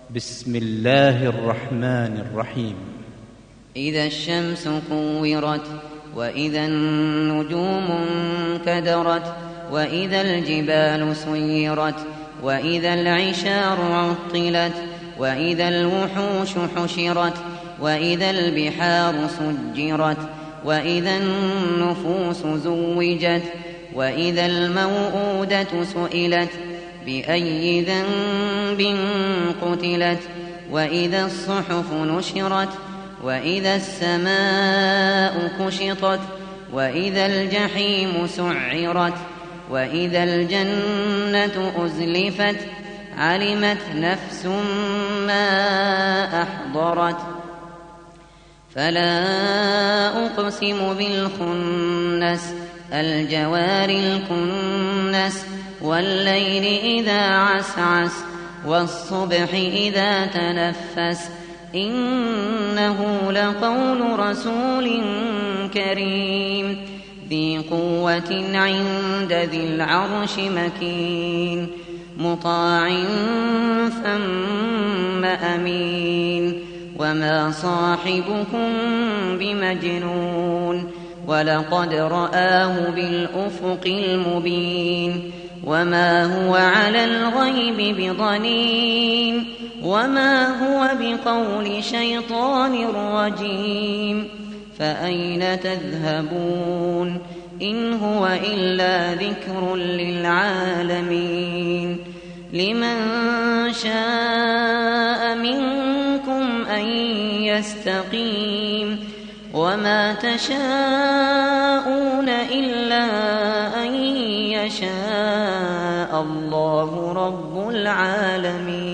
بسم الله الرحمن الرحيم. إذا الشمس كورت، وإذا النجوم انكدرت، وإذا الجبال سيرت، وإذا العشار عطلت، وإذا الوحوش حشرت، وإذا البحار سجرت، وإذا النفوس زوجت، وإذا الموءودة سئلت بأي ذنب قتلت، وإذا الصحف نشرت، وإذا السماء كشطت، وإذا الجحيم سعرت، وإذا الجنة أزلفت، علمت نفس ما أحضرت. فلا أقسم بالخنس، الجوار الكنس، والليل إذا عسعس، والصبح إذا تنفس، إنه لقول رسول كريم ذي قوة عند ذي العرش مكين، مطاع ثم أمين. وما صاحبكم بمجنون، ولقد رآه بالأفق المبين. وما هو على الغيب بضنين، وما هو بقول شيطان رجيم. فأين تذهبون؟ إن هو إلا ذكر للعالمين. لمن شاء منكم أن يستقيم، وما تشاءون إلا أن يشاء الله رب العالمين.